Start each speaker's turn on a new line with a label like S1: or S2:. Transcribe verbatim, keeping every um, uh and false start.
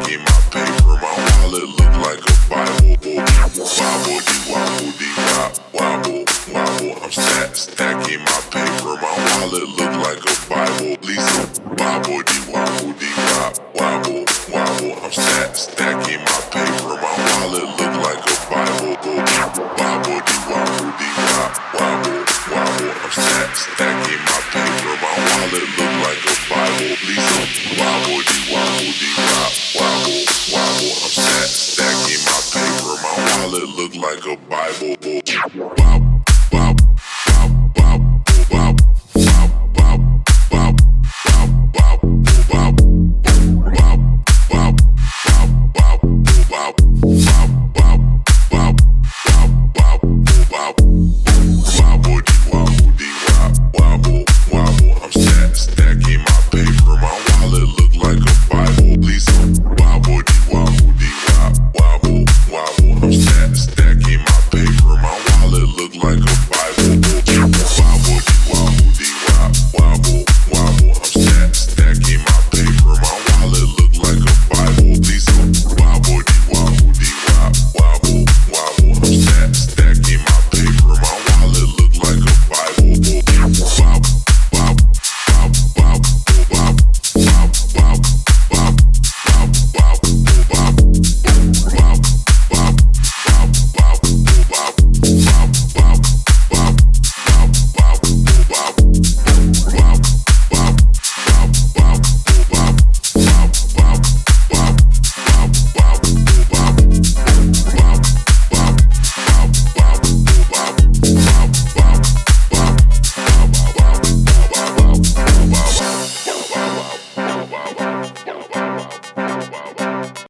S1: stacking my paper. My wallet look like a Bible. Wobble dee wobble dee wop, wobble wobble. I'm stack stacking my paper. My wallet look like a Bible. Lisa, wobble dee wobble dee wop, wobble wobble. I'm stack stacking my paper. My wallet look like a Bible. Wobble dee wobble dee wop, wobble wobble. I'm stack stacking my paper. My wallet look like a Bible. Lisa, wobble dee wobble dee wop, wobble wobble. I'm stack stacking my paper. My wallet look like a Bible. Wobble.